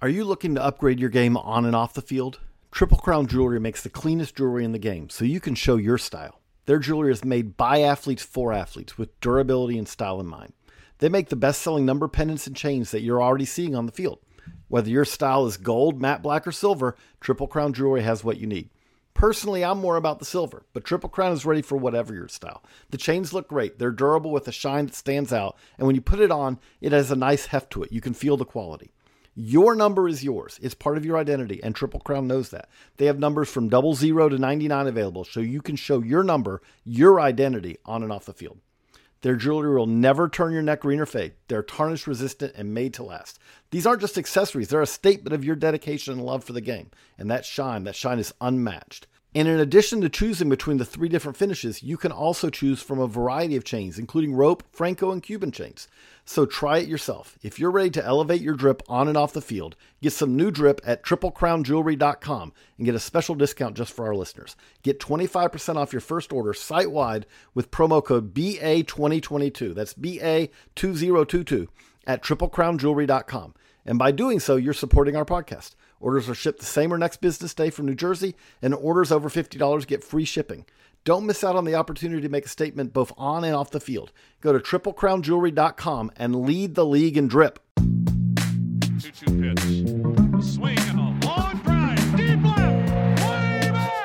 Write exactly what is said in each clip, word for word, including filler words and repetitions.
Are you looking to upgrade your game on and off the field? Triple Crown Jewelry makes the cleanest jewelry in the game, so you can show your style. Their jewelry is made by athletes for athletes with durability and style in mind. They make the best-selling number pendants and chains that you're already seeing on the field. Whether your style is gold, matte black, or silver, Triple Crown Jewelry has what you need. Personally, I'm more about the silver, but Triple Crown is ready for whatever your style. The chains look great. They're durable with a shine that stands out, and when you put it on, it has a nice heft to it. You can feel the quality. Your number is yours. It's part of your identity, and Triple Crown knows that. They have numbers from double zero to ninety-nine available, so you can show your number, your identity, on and off the field. Their jewelry will never turn your neck green or fade. They're tarnish resistant and made to last. These aren't just accessories. They're a statement of your dedication and love for the game. And that shine, that shine is unmatched. And in addition to choosing between the three different finishes, you can also choose from a variety of chains, including rope, Franco, and Cuban chains. So try it yourself. If you're ready to elevate your drip on and off the field, get some new drip at triple crown jewelry dot com and get a special discount just for our listeners. Get twenty-five percent off your first order site-wide with promo code B A twenty twenty-two. That's B A two thousand twenty-two at triple crown jewelry dot com. And by doing so, you're supporting our podcast. Orders are shipped the same or next business day from New Jersey, and orders over fifty dollars get free shipping. Don't miss out on the opportunity to make a statement both on and off the field. Go to triple crown jewelry dot com and lead the league in drip. two two pitch. A swing and a long drive. Deep left. Way back.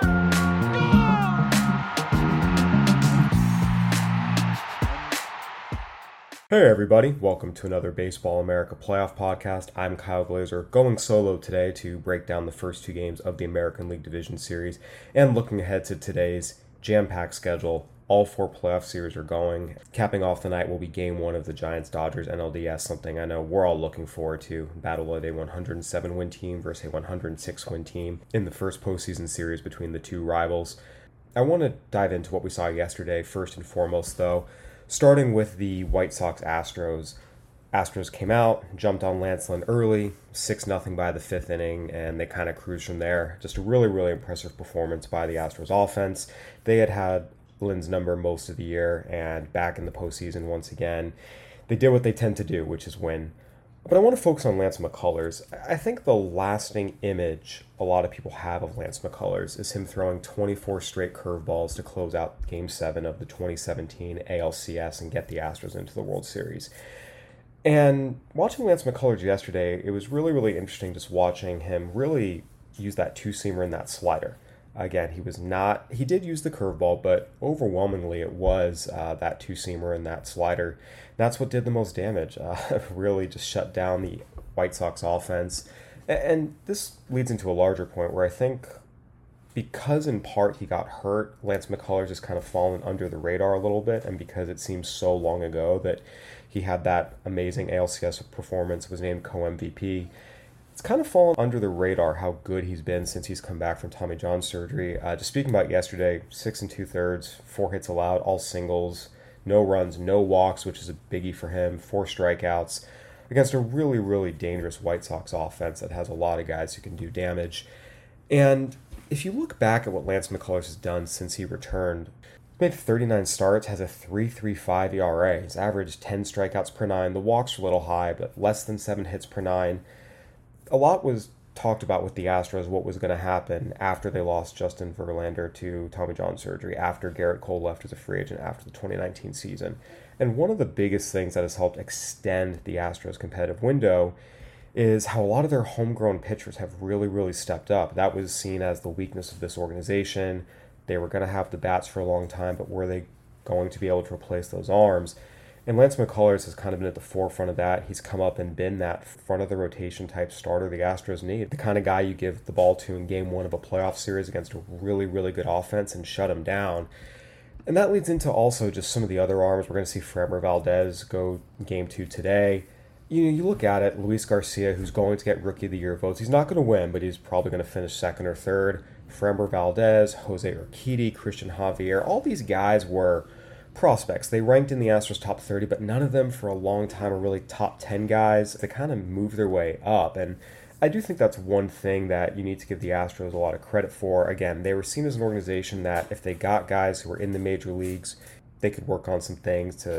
Hey everybody, welcome to another Baseball America Playoff Podcast. I'm Kyle Glazer, going solo today to break down the first two games of the American League Division Series and looking ahead to today's jam-packed schedule. All four playoff series are going. Capping off the night will be game one of the Giants-Dodgers N L D S, something I know we're all looking forward to. Battle of a one hundred seven win team versus a one hundred six win team in the first postseason series between the two rivals. I want to dive into what we saw yesterday first and foremost, though. Starting with the White Sox-Astros. Astros came out, jumped on Lance Lynn early, six nothing by the fifth inning, and they kind of cruised from there. Just a really, really impressive performance by the Astros offense. They had had Lynn's number most of the year, and back in the postseason once again, they did what they tend to do, which is win. But I want to focus on Lance McCullers. I think the lasting image a lot of people have of Lance McCullers is him throwing twenty-four straight curveballs to close out Game seven of the twenty seventeen A L C S and get the Astros into the World Series. And watching Lance McCullers yesterday, it was really, really interesting just watching him really use that two-seamer and that slider. Again, he was not, he did use the curveball, but overwhelmingly it was uh, that two-seamer and that slider. That's what did the most damage. Uh, really just shut down the White Sox offense. And, and this leads into a larger point where I think because in part he got hurt, Lance McCullers has kind of fallen under the radar a little bit, and because it seems so long ago that he had that amazing A L C S performance, was named co-M V P, it's kind of fallen under the radar how good he's been since he's come back from Tommy John surgery. Uh, just speaking about yesterday, six and two thirds, four hits allowed, all singles, no runs, no walks, which is a biggie for him, four strikeouts against a really, really dangerous White Sox offense that has a lot of guys who can do damage. And if you look back at what Lance McCullers has done since he returned, he's made thirty-nine starts, has a three point three five E R A. He's averaged ten strikeouts per nine. The walks are a little high, but less than seven hits per nine. A lot was talked about with the Astros, what was going to happen after they lost Justin Verlander to Tommy John surgery, after Garrett Cole left as a free agent after the twenty nineteen season. And one of the biggest things that has helped extend the Astros' competitive window is how a lot of their homegrown pitchers have really, really stepped up. That was seen as the weakness of this organization. They were going to have the bats for a long time, but were they going to be able to replace those arms? And Lance McCullers has kind of been at the forefront of that. He's come up and been that front-of-the-rotation type starter the Astros need. The kind of guy you give the ball to in game one of a playoff series against a really, really good offense and shut him down. And that leads into also just some of the other arms. We're going to see Framber Valdez go game two today. You know, you look at it, Luis Garcia, who's going to get Rookie of the Year votes. He's not going to win, but he's probably going to finish second or third. Framber Valdez, Jose Urquidy, Christian Javier, all these guys were prospects. They ranked in the Astros top thirty, but none of them for a long time are really top ten guys. They kind of move their way up, and I do think that's one thing that you need to give the Astros a lot of credit for. Again, they were seen as an organization that if they got guys who were in the major leagues, they could work on some things to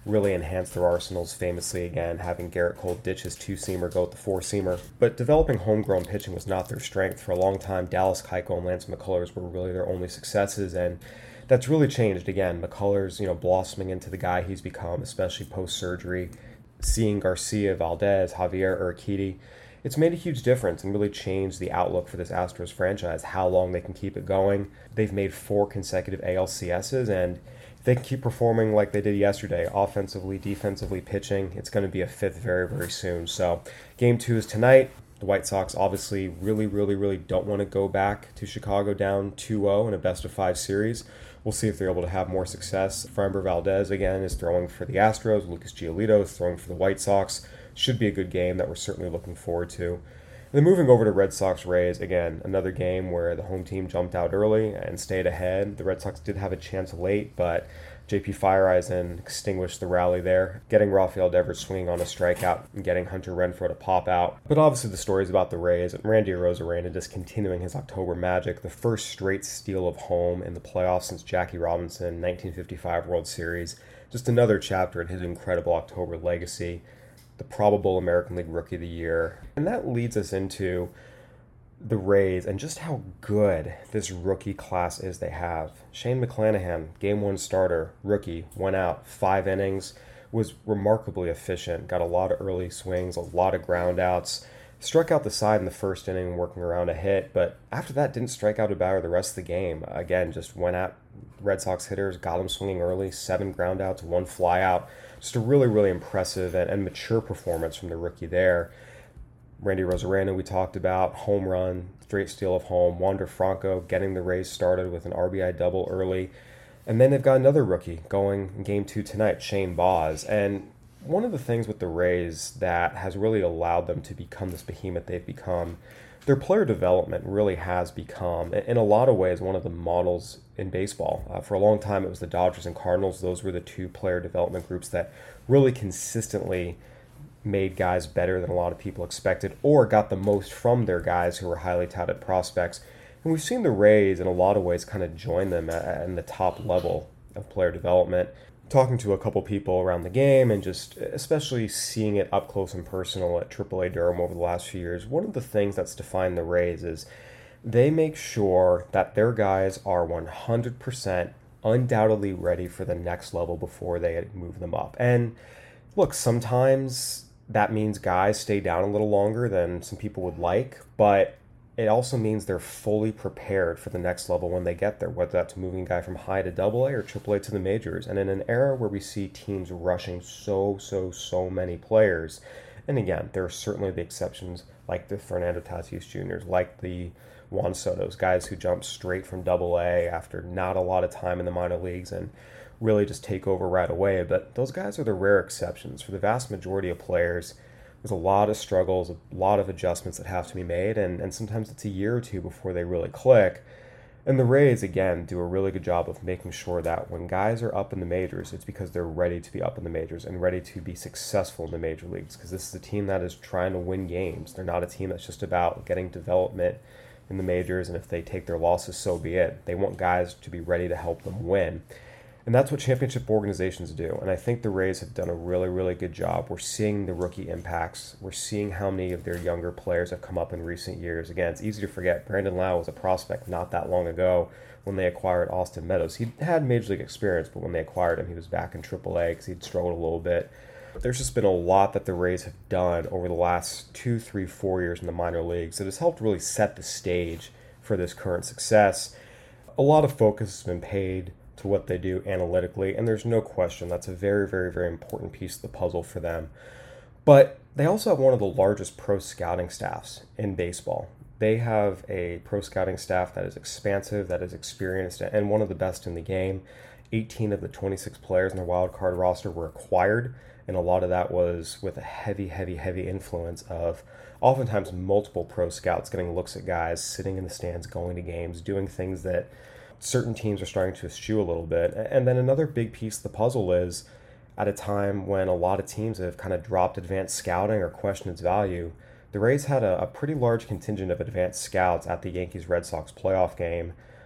really enhance their arsenals famously again, having Garrett Cole ditch his two-seamer, go with the four-seamer. But developing homegrown pitching was not their strength. For a long time, Dallas Keuchel and Lance McCullers were really their only successes, and that's really changed again. McCullers, you know, blossoming into the guy he's become, especially post-surgery. Seeing Garcia, Valdez, Javier Urquidy, it's made a huge difference and really changed the outlook for this Astros franchise, how long they can keep it going. They've made four consecutive A L C S's, and if they can keep performing like they did yesterday, offensively, defensively, pitching, it's going to be a fifth very, very soon. So game two is tonight. The White Sox obviously really, really, really don't want to go back to Chicago down two oh in a best-of-five series. We'll see if they're able to have more success. Framber Valdez, again, is throwing for the Astros. Lucas Giolito is throwing for the White Sox. Should be a good game that we're certainly looking forward to. And then moving over to Red Sox-Rays, again, another game where the home team jumped out early and stayed ahead. The Red Sox did have a chance late, but J P Fireeisen extinguished the rally there, getting Rafael Devers swinging on a strikeout and getting Hunter Renfroe to pop out. But obviously the story is about the Rays and Randy Arozarena just continuing his October magic, the first straight steal of home in the playoffs since Jackie Robinson, nineteen fifty-five World Series. Just another chapter in his incredible October legacy, the probable American League Rookie of the Year. And that leads us into the Rays and just how good this rookie class is they have. Shane McClanahan, game one starter, rookie, went out, five innings, was remarkably efficient, got a lot of early swings, a lot of ground outs, struck out the side in the first inning working around a hit, but after that didn't strike out a batter the rest of the game. Again, just went at Red Sox hitters, got them swinging early, seven ground outs, one fly out. Just a really, really impressive and, and mature performance from the rookie there. Randy Arozarena, we talked about, home run, straight steal of home. Wander Franco getting the Rays started with an R B I double early. And then they've got another rookie going in game two tonight, Shane Baz. And one of the things with the Rays that has really allowed them to become this behemoth they've become, their player development really has become, in a lot of ways, one of the models in baseball. Uh, for a long time, it was the Dodgers and Cardinals. Those were the two player development groups that really consistently made guys better than a lot of people expected or got the most from their guys who were highly touted prospects. And we've seen the Rays in a lot of ways kind of join them at, at in the top level of player development. Talking to a couple people around the game and just especially seeing it up close and personal at triple A Durham over the last few years, one of the things that's defined the Rays is they make sure that their guys are one hundred percent undoubtedly ready for the next level before they move them up. And look, sometimes that means guys stay down a little longer than some people would like, but it also means they're fully prepared for the next level when they get there, whether that's moving a guy from high to double A or triple A to the majors. And in an era where we see teams rushing so, so, so many players, and again, there are certainly the exceptions like the Fernando Tatis Juniors, like the Juan Soto's, guys who jump straight from double A after not a lot of time in the minor leagues and really just take over right away. But those guys are the rare exceptions. For the vast majority of players, there's a lot of struggles, a lot of adjustments that have to be made, and, and sometimes it's a year or two before they really click. And the Rays, again, do a really good job of making sure that when guys are up in the majors, it's because they're ready to be up in the majors and ready to be successful in the major leagues, because this is a team that is trying to win games. They're not a team that's just about getting development in the majors, and if they take their losses, so be it. They want guys to be ready to help them win. And that's what championship organizations do. And I think the Rays have done a really, really good job. We're seeing the rookie impacts. We're seeing how many of their younger players have come up in recent years. Again, it's easy to forget Brandon Lau was a prospect not that long ago when they acquired Austin Meadows. He had major league experience, but when they acquired him, he was back in triple A because he'd struggled a little bit. There's just been a lot that the Rays have done over the last two, three, four years in the minor leagues that has helped really set the stage for this current success. A lot of focus has been paid to what they do analytically, and there's no question that's a very, very, very important piece of the puzzle for them. But they also have one of the largest pro scouting staffs in baseball. They have a pro scouting staff that is expansive, that is experienced, and one of the best in the game. eighteen of the twenty-six players in their wild card roster were acquired, and a lot of that was with a heavy, heavy, heavy influence of oftentimes multiple pro scouts getting looks at guys, sitting in the stands, going to games, doing things that certain teams are starting to eschew a little bit. And then another big piece of the puzzle is at a time when a lot of teams have kind of dropped advanced scouting or questioned its value, the Rays had a, a pretty large contingent of advanced scouts at the Yankees-Red Sox playoff game.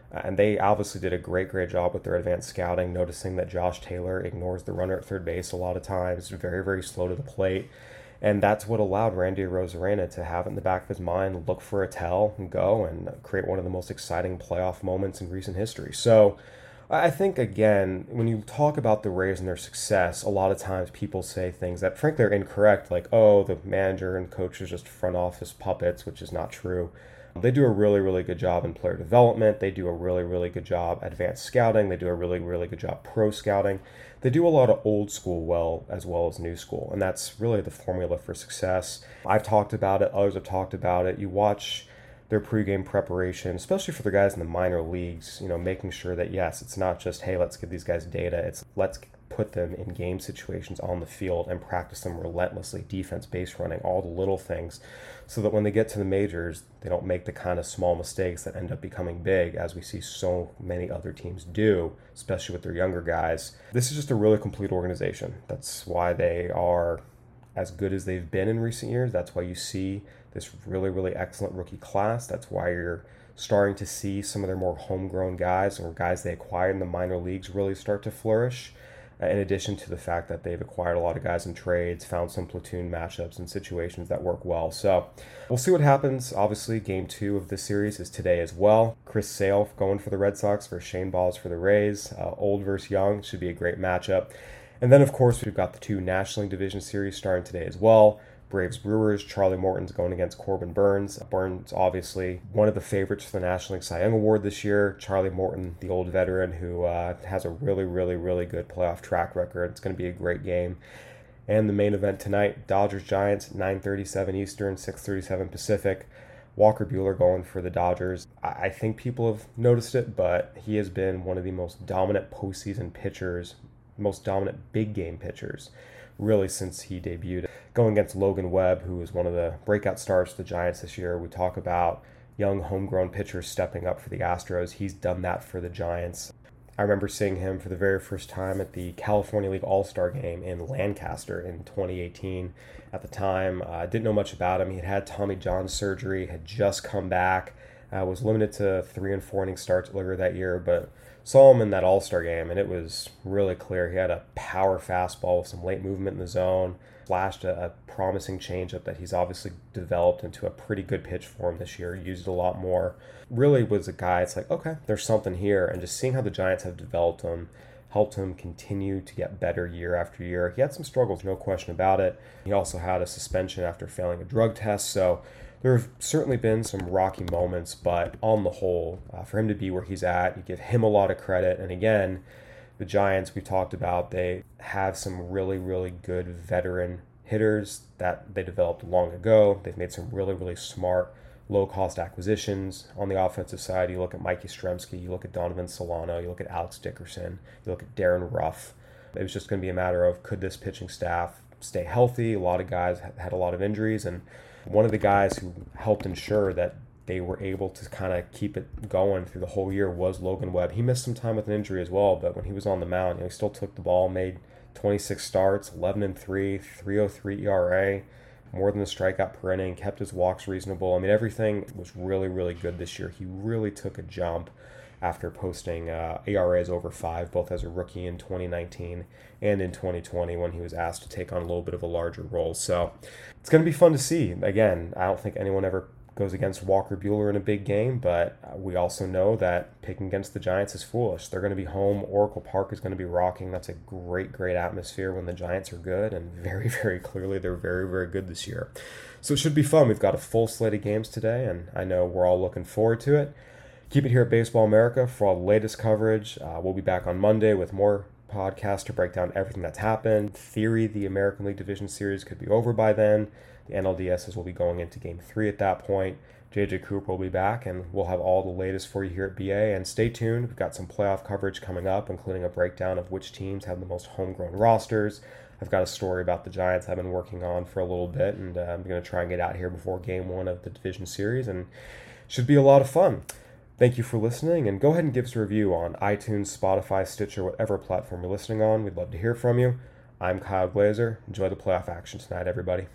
And they obviously did a great, great job with their advanced scouting, noticing that Josh Taylor ignores the runner at third base a lot of times, very, very slow to the plate. And that's what allowed Randy Arozarena to have it in the back of his mind, look for a tell and go and create one of the most exciting playoff moments in recent history. So I think, again, when you talk about the Rays and their success, a lot of times people say things that, frankly, are incorrect, like, oh, the manager and coach are just front office puppets, which is not true. They do a really, really good job in player development. They do a really, really good job advanced scouting. They do a really, really good job pro scouting. They do a lot of old school well as well as new school, and that's really the formula for success. I've talked about it. Others have talked about it. You watch their pregame preparation, especially for the guys in the minor leagues, you know, making sure that, yes, it's not just, hey, let's give these guys data. It's let's put them in game situations on the field and practice them relentlessly, defense, base running, all the little things, so that when they get to the majors, they don't make the kind of small mistakes that end up becoming big, as we see so many other teams do, especially with their younger guys. This is just a really complete organization. That's why they are as good as they've been in recent years. That's why you see this really, really excellent rookie class. That's why you're starting to see some of their more homegrown guys or guys they acquired in the minor leagues really start to flourish. In addition to the fact that they've acquired a lot of guys in trades, found some platoon matchups and situations that work well. So we'll see what happens. Obviously, game two of this series is today as well. Chris Sale going for the Red Sox versus Shane Baz for the Rays. Uh, old versus young should be a great matchup. And then, of course, we've got the two National League Division Series starting today as well. Braves Brewers, Charlie Morton's going against Corbin Burns. Burns, obviously, one of the favorites for the National League Cy Young Award this year. Charlie Morton, the old veteran who uh, has a really, really, really good playoff track record. It's going to be a great game. And the main event tonight, Dodgers-Giants, nine thirty-seven Eastern, six thirty-seven Pacific. Walker Buehler going for the Dodgers. I think people have noticed it, but he has been one of the most dominant postseason pitchers, most dominant big game pitchers, really since he debuted. Going against Logan Webb, who is one of the breakout stars for the Giants this year. We talk about young homegrown pitchers stepping up for the Astros. He's done that for the Giants. I remember seeing him for the very first time at the California League All-Star Game in Lancaster in twenty eighteen. At the time, I uh, didn't know much about him. He had had Tommy John surgery, had just come back, uh, was limited to three and four inning starts earlier that year, but saw him in that All-Star game, and it was really clear. He had a power fastball with some late movement in the zone, flashed a, a promising changeup that he's obviously developed into a pretty good pitch for him this year, used a lot more. Really was a guy, it's like, okay, there's something here, and just seeing how the Giants have developed him, helped him continue to get better year after year. He had some struggles, no question about it. He also had a suspension after failing a drug test, so there have certainly been some rocky moments, but on the whole, uh, for him to be where he's at, you give him a lot of credit. And again, the Giants, we talked about, they have some really, really good veteran hitters that they developed long ago. They've made some really, really smart, low-cost acquisitions. On the offensive side, you look at Mike Yastrzemski, you look at Donovan Solano, you look at Alex Dickerson, you look at Darren Ruff. It was just going to be a matter of, could this pitching staff stay healthy? A lot of guys had a lot of injuries, and one of the guys who helped ensure that they were able to kind of keep it going through the whole year was Logan Webb. He missed some time with an injury as well, but when he was on the mound, you know, he still took the ball, made twenty-six starts, eleven and three, three oh three E R A, more than a strikeout per inning, kept his walks reasonable. I mean, everything was really, really good this year. He really took a jump after posting uh, E R As over five, both as a rookie in twenty nineteen and in twenty twenty when he was asked to take on a little bit of a larger role. So it's going to be fun to see. Again, I don't think anyone ever goes against Walker Buehler in a big game, but we also know that picking against the Giants is foolish. They're going to be home. Oracle Park is going to be rocking. That's a great, great atmosphere when the Giants are good, and very, very clearly they're very, very good this year. So it should be fun. We've got a full slate of games today, and I know we're all looking forward to it. Keep it here at Baseball America for all the latest coverage. Uh, we'll be back on Monday with more podcasts to break down everything that's happened. Theory, the American League Division Series could be over by then. The N L D Ss will be going into Game three at that point. J J Cooper will be back, and we'll have all the latest for you here at B A. And stay tuned. We've got some playoff coverage coming up, including a breakdown of which teams have the most homegrown rosters. I've got a story about the Giants I've been working on for a little bit, and uh, I'm going to try and get out here before Game one of the Division Series, and should be a lot of fun. Thank you for listening, and go ahead and give us a review on iTunes, Spotify, Stitcher, whatever platform you're listening on. We'd love to hear from you. I'm Kyle Glazer. Enjoy the playoff action tonight, everybody.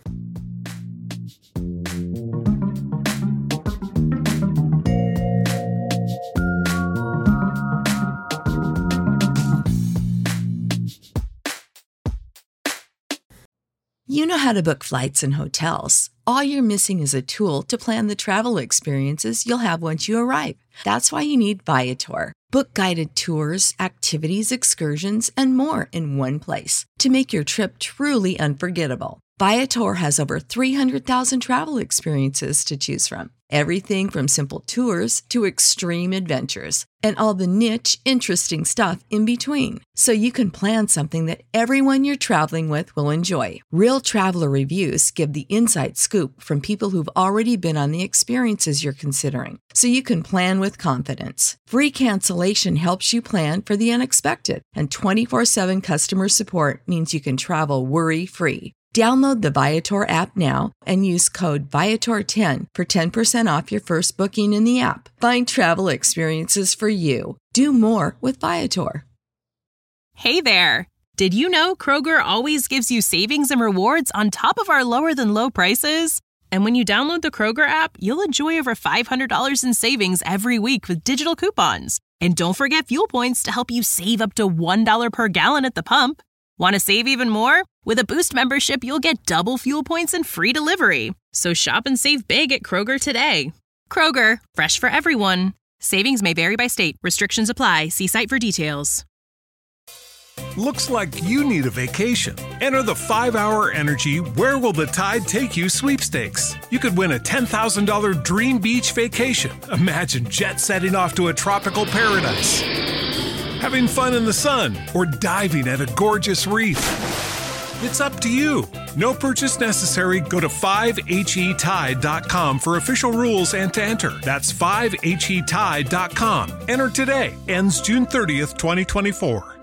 how to book flights and hotels. All you're missing is a tool to plan the travel experiences you'll have once you arrive. That's why you need Viator. Book guided tours, activities, excursions, and more in one place to make your trip truly unforgettable. Viator has over three hundred thousand travel experiences to choose from. Everything from simple tours to extreme adventures and all the niche, interesting stuff in between. So you can plan something that everyone you're traveling with will enjoy. Real traveler reviews give the inside scoop from people who've already been on the experiences you're considering. So you can plan with confidence. Free cancellation helps you plan for the unexpected. And twenty-four seven customer support means you can travel worry-free. Download the Viator app now and use code Viator ten for ten percent off your first booking in the app. Find travel experiences for you. Do more with Viator. Hey there! Did you know Kroger always gives you savings and rewards on top of our lower than low prices? And when you download the Kroger app, you'll enjoy over five hundred dollars in savings every week with digital coupons. And don't forget fuel points to help you save up to one dollar per gallon at the pump. Want to save even more? With a Boost membership, you'll get double fuel points and free delivery. So shop and save big at Kroger today. Kroger, fresh for everyone. Savings may vary by state. Restrictions apply. See site for details. Looks like you need a vacation. Enter the five hour Energy Where Will the Tide Take You sweepstakes. You could win a ten thousand dollars dream beach vacation. Imagine jet setting off to a tropical paradise, having fun in the sun, or diving at a gorgeous reef. It's up to you. No purchase necessary. Go to five H E tide dot com for official rules and to enter. That's five H E tide dot com. Enter today. Ends June thirtieth, twenty twenty-four.